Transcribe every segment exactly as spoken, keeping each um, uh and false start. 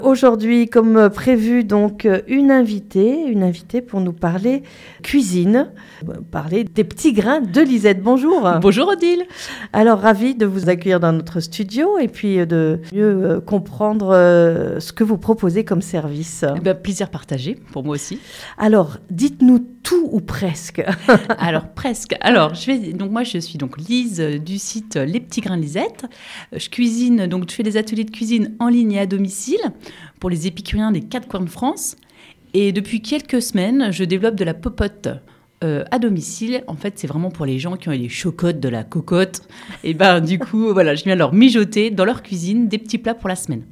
Aujourd'hui, comme prévu, donc une invitée, une invitée pour nous parler cuisine, parler des petits grains de Lisette. Bonjour. Bonjour Odile. Alors, ravie de vous accueillir dans notre studio et puis de mieux comprendre ce que vous proposez comme service. Eh bien, plaisir partagé, pour moi aussi. Alors, dites-nous tout ou presque. Alors, presque. Alors, je vais, donc moi, je suis donc Lise du site Les Petits Grains de Lisette. Je cuisine, donc je fais des ateliers de cuisine en ligne et à domicile pour les épicuriens des quatre coins de France. Et depuis quelques semaines, je développe de la popote euh, à domicile. En fait, c'est vraiment pour les gens qui ont les chocottes de la cocotte. Et ben, du coup, voilà, je viens leur mijoter dans leur cuisine des petits plats pour la semaine.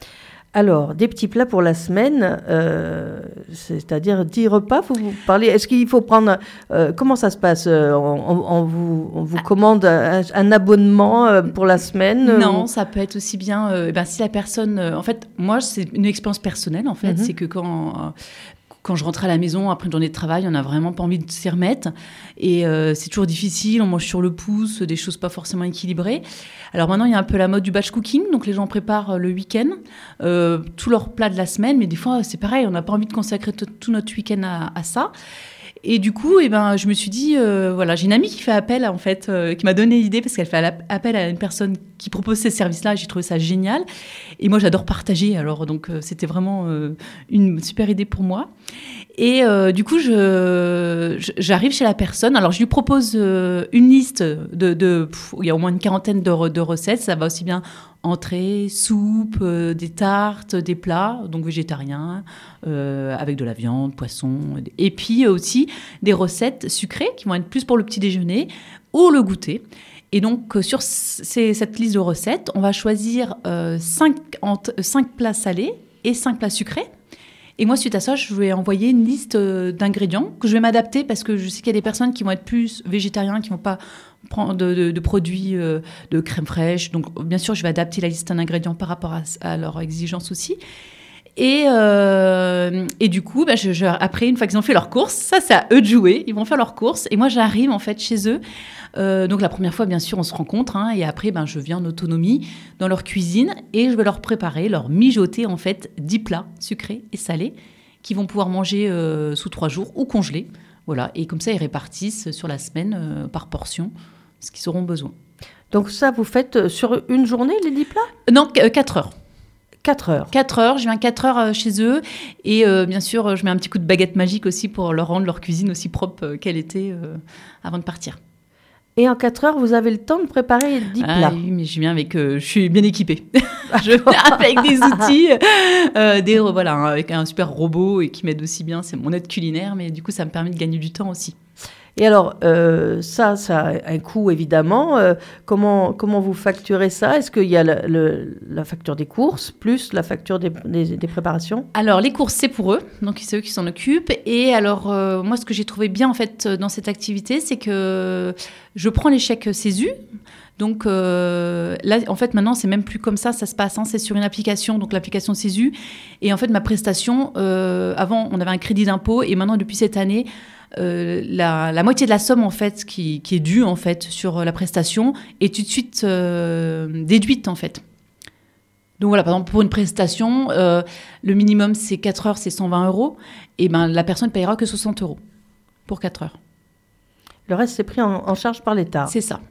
Alors, des petits plats pour la semaine, euh, c'est-à-dire dix repas, vous, vous parlez. Est-ce qu'il faut prendre... Euh, comment ça se passe on, on, on, vous, on vous commande un, un abonnement euh, pour la semaine Non, ou... ça peut être aussi bien... Euh, ben, si la personne... Euh, en fait, moi, c'est une expérience personnelle, en fait. Mm-hmm. C'est que quand... Euh, Quand je rentre à la maison, après une journée de travail, on n'a vraiment pas envie de s'y remettre. Et euh, c'est toujours difficile, on mange sur le pouce, des choses pas forcément équilibrées. Alors maintenant, il y a un peu la mode du batch cooking. Donc les gens préparent le week-end euh, tous leurs plats de la semaine. Mais des fois, c'est pareil, on n'a pas envie de consacrer t- tout notre week-end à, à ça. Et du coup, eh ben, je me suis dit, euh, voilà, j'ai une amie qui fait appel, en fait, euh, qui m'a donné l'idée parce qu'elle fait appel à une personne qui propose ces services-là. J'ai trouvé ça génial. Et moi, j'adore partager. Alors, donc, euh, c'était vraiment euh, une super idée pour moi. Et euh, du coup, je, je, j'arrive chez la personne. Alors, je lui propose euh, une liste de, de pff, il y a au moins une quarantaine de, de recettes. Ça va aussi bien entrée, soupe, euh, des tartes, des plats, donc végétariens, euh, avec de la viande, poisson. Et puis aussi des recettes sucrées qui vont être plus pour le petit déjeuner ou le goûter. Et donc, euh, sur ces, cette liste de recettes, on va choisir euh, cinq plats salés et cinq plats sucrés. Et moi, suite à ça, je vais envoyer une liste d'ingrédients que je vais m'adapter parce que je sais qu'il y a des personnes qui vont être plus végétariens, qui ne vont pas prendre de, de, de produits euh, de crème fraîche. Donc, bien sûr, je vais adapter la liste d'ingrédients par rapport à, à leurs exigences aussi. Et, euh, et du coup, bah, je, je, après, une fois qu'ils ont fait leurs courses, ça, c'est à eux de jouer. Ils vont faire leurs courses. Et moi, j'arrive, en fait, chez eux. Euh, donc, la première fois, bien sûr, on se rencontre. Hein, et après, ben, je viens en autonomie dans leur cuisine. Et je vais leur préparer, leur mijoter, en fait, dix plats sucrés et salés qu'ils vont pouvoir manger euh, sous trois jours ou congelés. Voilà. Et comme ça, ils répartissent sur la semaine, euh, par portion, ce qu'ils auront besoin. Donc, ça, vous faites sur une journée, les dix plats ? Non, quatre heures. quatre heures. quatre heures, je viens quatre heures chez eux et euh, bien sûr, je mets un petit coup de baguette magique aussi pour leur rendre leur cuisine aussi propre qu'elle était euh, avant de partir. Et en quatre heures, vous avez le temps de préparer dix ah, plats. Oui, mais je viens avec... Euh, je suis bien équipée. Je viens avec des outils, euh, des, voilà, hein, avec un super robot et qui m'aide aussi bien. C'est mon aide culinaire, mais du coup, ça me permet de gagner du temps aussi. Et alors, euh, ça, ça a un coût, évidemment. Euh, comment, comment vous facturez ça ? Est-ce qu'il y a le, le, la facture des courses, plus la facture des, des, des préparations ? Alors, les courses, c'est pour eux. Donc, c'est eux qui s'en occupent. Et alors, euh, moi, ce que j'ai trouvé bien, en fait, dans cette activité, c'est que je prends les chèques CESU. Donc, euh, là, en fait, maintenant, c'est même plus comme ça, ça se passe. Hein, c'est sur une application, donc l'application CESU. Et en fait, ma prestation, euh, avant, on avait un crédit d'impôt. Et maintenant, depuis cette année... Euh, la, la moitié de la somme en fait qui, qui est due en fait sur la prestation est tout de suite euh, déduite en fait. Donc voilà, par exemple pour une prestation, euh, le minimum c'est quatre heures, c'est cent vingt euros, et ben la personne ne payera que soixante euros pour quatre heures. Le reste c'est pris en, en charge par l'État. C'est ça.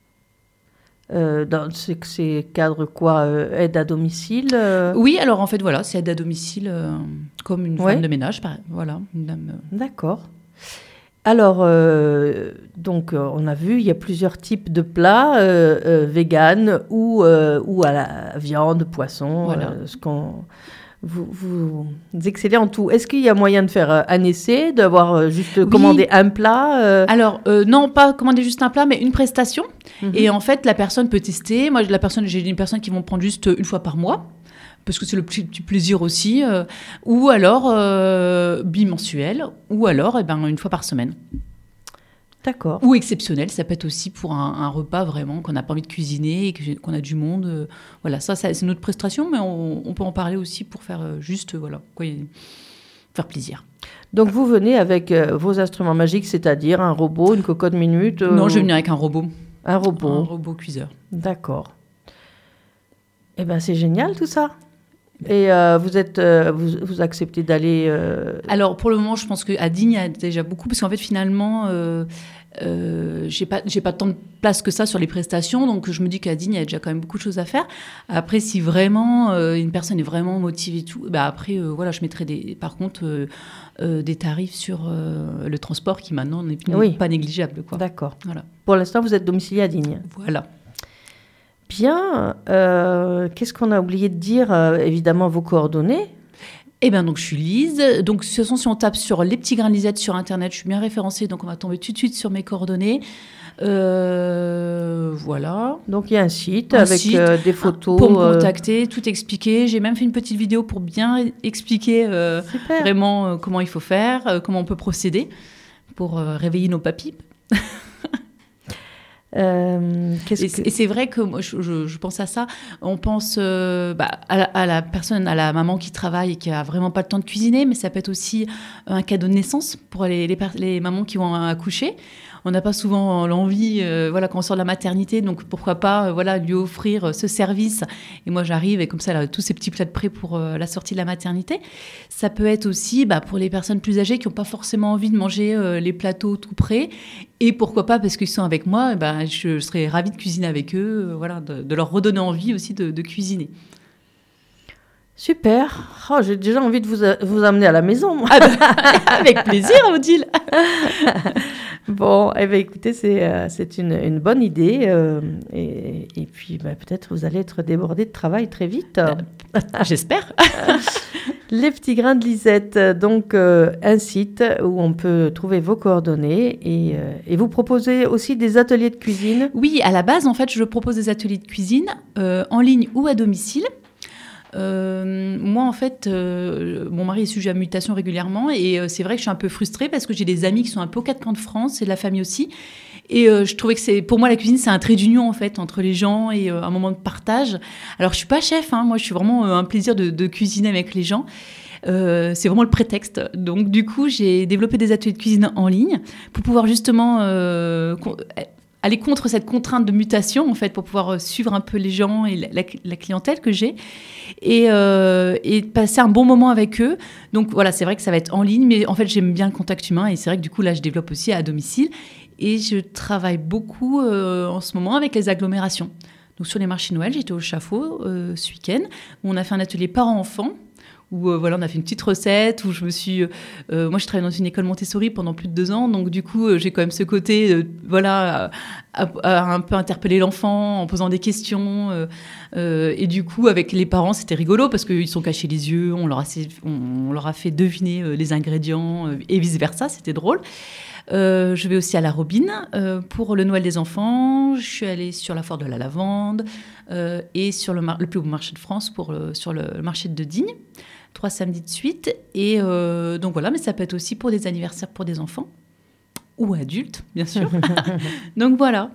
Euh, dans ces, ces cadres quoi, euh, aide à domicile euh... Oui, alors en fait voilà, c'est aide à domicile euh, comme une ouais. femme de ménage, pareil. Voilà, une dame. Euh... D'accord. Alors, euh, donc, euh, on a vu, il y a plusieurs types de plats, euh, euh, vegan ou, euh, ou à la viande, poisson, voilà. euh, ce qu'on... Vous, vous excellez en tout. Est-ce qu'il y a moyen de faire un essai, d'avoir euh, juste oui. commandé un plat euh... Alors, euh, non, pas commander juste un plat, mais une prestation. Mm-hmm. Et en fait, la personne peut tester. Moi, la personne, j'ai une personne qui vont prendre juste une fois par mois. Parce que c'est le petit, petit plaisir aussi, euh, ou alors euh, bimensuel, ou alors eh ben, une fois par semaine. D'accord. Ou exceptionnel, ça peut être aussi pour un, un repas vraiment qu'on n'a pas envie de cuisiner et que, qu'on a du monde. Euh, voilà, ça, ça c'est notre prestation, mais on, on peut en parler aussi pour faire euh, juste, euh, voilà, quoi, faire plaisir. Donc vous venez avec euh, vos instruments magiques, c'est-à-dire un robot, une cocotte minute euh... Non, je vais venir avec un robot. Un robot. Un robot cuiseur. D'accord. Eh bien, c'est génial tout ça. Et euh, vous, êtes, euh, vous, vous acceptez d'aller... Euh... Alors, pour le moment, je pense qu'à Digne, il y a déjà beaucoup, parce qu'en fait, finalement, euh, euh, j'ai pas, j'ai pas tant de place que ça sur les prestations, donc je me dis qu'à Digne, il y a déjà quand même beaucoup de choses à faire. Après, si vraiment euh, une personne est vraiment motivée et tout, bah après, euh, voilà, je mettrai des, par contre euh, euh, des tarifs sur euh, le transport qui maintenant n'est, n'est oui. pas négligeable, quoi. D'accord. Voilà. Pour l'instant, vous êtes domicilié à Digne. Voilà. Bien. Euh, qu'est-ce qu'on a oublié de dire euh, Évidemment, vos coordonnées. Eh bien, donc, je suis Lise. Donc, de toute façon, si on tape sur les petits grains de Lisette sur Internet, je suis bien référencée. Donc, on va tomber tout de suite sur mes coordonnées. Euh, voilà. Donc, il y a un site un avec site, euh, des photos. Pour me contacter, euh... tout expliquer. J'ai même fait une petite vidéo pour bien expliquer euh, vraiment euh, comment il faut faire, euh, comment on peut procéder pour euh, réveiller nos papis. Euh, qu'est-ce et, que... et c'est vrai que moi, je, je, je pense à ça. On pense euh, bah, à, la, à la personne, à la maman qui travaille et qui a vraiment pas le temps de cuisiner, mais ça peut être aussi un cadeau de naissance pour les, les, les mamans qui vont accoucher. On n'a pas souvent l'envie, euh, voilà, quand on sort de la maternité, donc pourquoi pas, euh, voilà, lui offrir ce service. Et moi, j'arrive et comme ça, là, tous ces petits plats de prêt pour euh, la sortie de la maternité. Ça peut être aussi, bah, pour les personnes plus âgées qui n'ont pas forcément envie de manger euh, les plateaux tout prêts. Et pourquoi pas, parce qu'ils sont avec moi, bah, je serais ravie de cuisiner avec eux, euh, voilà, de, de leur redonner envie aussi de, de cuisiner. Super. Oh, j'ai déjà envie de vous, a- vous amener à la maison. Ah bah, avec plaisir, Odile. Bon, eh bien, écoutez, c'est, euh, c'est une, une bonne idée. Euh, et, et puis, bah, peut-être vous allez être débordé de travail très vite. Euh, j'espère. Les petits grains de Lisette, donc euh, un site où on peut trouver vos coordonnées et, euh, et vous proposez aussi des ateliers de cuisine. Oui, à la base, en fait, je propose des ateliers de cuisine euh, en ligne ou à domicile. Euh, moi, en fait, euh, mon mari est sujet à mutation régulièrement et euh, c'est vrai que je suis un peu frustrée parce que j'ai des amis qui sont un peu aux quatre coins de France et de la famille aussi. Et euh, je trouvais que c'est, pour moi, la cuisine, c'est un trait d'union en fait entre les gens et euh, un moment de partage. Alors, je suis pas chef, hein, moi, je suis vraiment euh, un plaisir de, de cuisiner avec les gens. Euh, c'est vraiment le prétexte. Donc, du coup, j'ai développé des ateliers de cuisine en ligne pour pouvoir justement euh, con- aller contre cette contrainte de mutation, en fait, pour pouvoir suivre un peu les gens et la, la clientèle que j'ai et, euh, et passer un bon moment avec eux. Donc, voilà, c'est vrai que ça va être en ligne, mais en fait, j'aime bien le contact humain et c'est vrai que du coup, là, je développe aussi à domicile et je travaille beaucoup euh, en ce moment avec les agglomérations. Donc, sur les marchés Noël, j'étais au Chafaud euh, ce week-end où on a fait un atelier parents-enfants où euh, voilà, on a fait une petite recette, où je me suis... Euh, moi, je travaille dans une école Montessori pendant plus de deux ans, donc du coup, euh, j'ai quand même ce côté, euh, voilà, à, à, à un peu interpeller l'enfant en posant des questions. Euh, euh, et du coup, avec les parents, c'était rigolo parce qu'ils sont cachés les yeux, on leur a, on, on leur a fait deviner euh, les ingrédients euh, et vice-versa, c'était drôle. Euh, je vais aussi à la Robine euh, pour le Noël des enfants. Je suis allée sur la foire de la lavande euh, et sur le, mar- le plus beau marché de France pour le, sur le, le marché de Digne. Trois samedis de suite. Et euh, donc voilà, mais ça peut être aussi pour des anniversaires pour des enfants ou adultes, bien sûr. Donc voilà.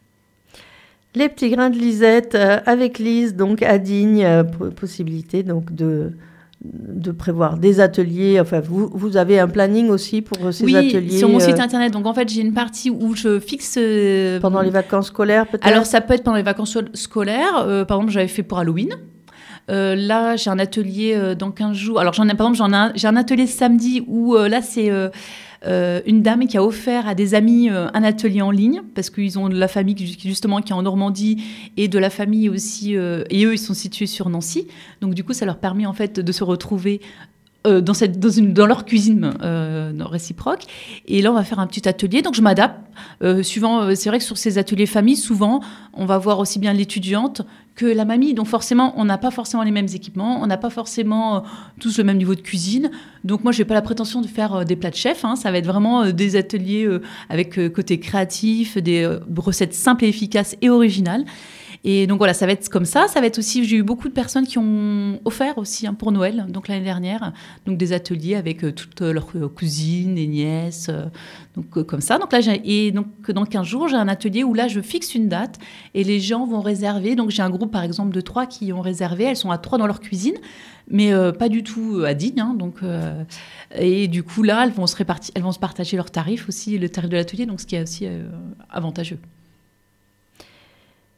Les petits grains de Lisette euh, avec Lise, donc à Digne, euh, possibilité donc de... de prévoir des ateliers. Enfin, vous, vous avez un planning aussi pour ces oui, ateliers. Oui, sur mon site internet. Donc, en fait, j'ai une partie où je fixe... Euh, pendant les vacances scolaires, peut-être? Alors, ça peut être pendant les vacances scolaires. Euh, par exemple, j'avais fait pour Halloween. Euh, là, j'ai un atelier euh, dans quinze jours. Alors, j'en ai, par exemple, j'en ai un, j'ai un atelier samedi où euh, là, c'est... Euh, Euh, une dame qui a offert à des amis euh, un atelier en ligne parce qu'ils ont de la famille qui, justement qui est en Normandie et de la famille aussi euh, et eux ils sont situés sur Nancy, donc du coup ça leur permet en fait de se retrouver euh, dans, cette, dans, une, dans leur cuisine euh, réciproque. Et là on va faire un petit atelier, donc je m'adapte euh, suivant, euh, c'est vrai que sur ces ateliers famille souvent on va voir aussi bien l'étudiante que la mamie, donc forcément, on n'a pas forcément les mêmes équipements, on n'a pas forcément euh, tous le même niveau de cuisine. Donc moi, je n'ai pas la prétention de faire euh, des plats de chef, hein. Ça va être vraiment euh, des ateliers euh, avec euh, côté créatif, des euh, recettes simples et efficaces et originales. Et donc voilà, ça va être comme ça. Ça va être aussi, j'ai eu beaucoup de personnes qui ont offert aussi hein, pour Noël, donc l'année dernière, donc des ateliers avec euh, toutes leurs euh, cousines et nièces, euh, donc euh, comme ça. Donc là, j'ai, et donc dans quinze jours, j'ai un atelier où là, je fixe une date et les gens vont réserver. Donc j'ai un groupe par exemple de trois qui ont réservé. Elles sont à trois dans leur cuisine, mais euh, pas du tout à Digne. Hein, donc euh, et du coup là, elles vont se répartir, elles vont se partager leurs tarifs aussi, le tarif de l'atelier, donc ce qui est aussi euh, avantageux.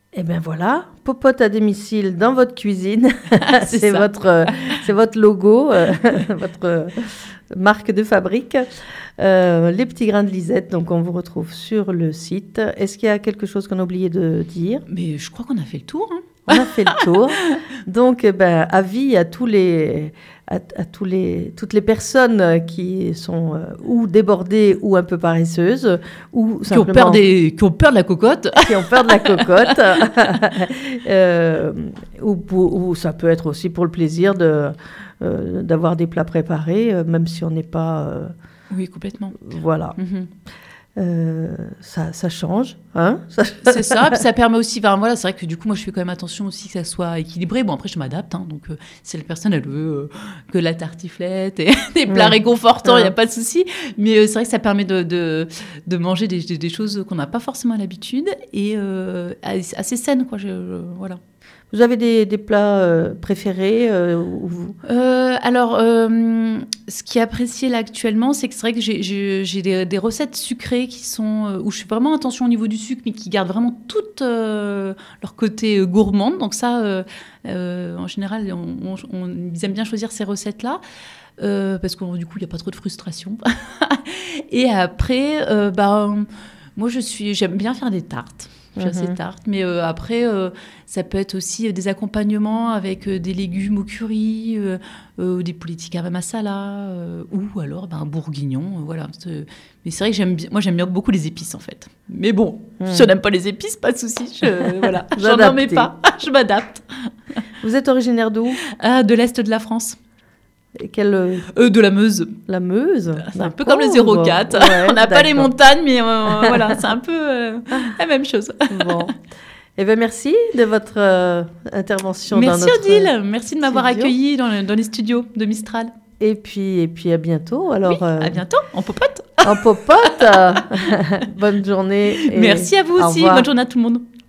Eh bien voilà, popote à domicile dans votre cuisine. c'est c'est, ça. votre, euh, c'est votre logo, euh, votre euh, marque de fabrique. Euh, les petits grains de Lisette, donc on vous retrouve sur le site. Est-ce qu'il y a quelque chose qu'on a oublié de dire ? Mais je crois qu'on a fait le tour. Hein. On a fait le tour. Donc, eh ben, avis à tous les, à, à tous les, toutes les personnes qui sont euh, ou débordées ou un peu paresseuses, ou qui ont peur des, qui ont peur de la cocotte, qui ont peur de la cocotte, euh, ou, ou ça peut être aussi pour le plaisir de euh, d'avoir des plats préparés, euh, même si on n'est pas. Euh, oui, complètement. Voilà. Mm-hmm. Euh, ça, ça change, hein ça... C'est ça, puis ça permet aussi, ben voilà, c'est vrai que du coup, moi, je fais quand même attention aussi que ça soit équilibré. Bon, après, je m'adapte, hein, donc euh, si la personne, elle veut euh, que la tartiflette et des plats ouais. réconfortants, il ouais. n'y a pas de souci. Mais euh, c'est vrai que ça permet de, de, de manger des, des, des choses qu'on n'a pas forcément l'habitude et euh, assez saines, quoi, je, je, voilà. Vous avez des, des plats euh, préférés euh, ou... euh, Alors, euh, ce qui est apprécié là actuellement, c'est que c'est vrai que j'ai, j'ai, j'ai des, des recettes sucrées qui sont, euh, où je fais vraiment attention au niveau du sucre, mais qui gardent vraiment tout euh, leur côté euh, gourmand. Donc ça, euh, euh, en général, on, on, on, ils aiment bien choisir ces recettes-là. Euh, parce que du coup, il n'y a pas trop de frustration. Et après, euh, bah, moi, je suis, j'aime bien faire des tartes. Je suis assez tarte, mais euh, après, euh, ça peut être aussi des accompagnements avec euh, des légumes au curry, euh, euh, des poulet tikka masala, euh, ou alors ben, un bourguignon, euh, voilà. C'est... Mais c'est vrai que j'aime bien, moi j'aime bien beaucoup les épices en fait. Mais bon, mmh. si on n'aime pas les épices, pas de souci, je, voilà, j'en en mets pas, je m'adapte. Vous êtes originaire d'où ? Ah, de l'Est de la France. Et quelle... euh, de la Meuse. La Meuse. C'est un peu comme le zéro quatre. Ouais, on n'a pas les montagnes, mais euh, voilà, c'est un peu euh, la même chose. Bon. Eh bien, merci de votre euh, intervention merci dans notre Odile, euh, merci de m'avoir studio. accueillie dans, le, dans les studios de Mistral. Et puis, et puis à bientôt. Alors, oui, euh, à bientôt, en popote. En popote. Bonne journée. Et merci à vous aussi, bonne journée à tout le monde.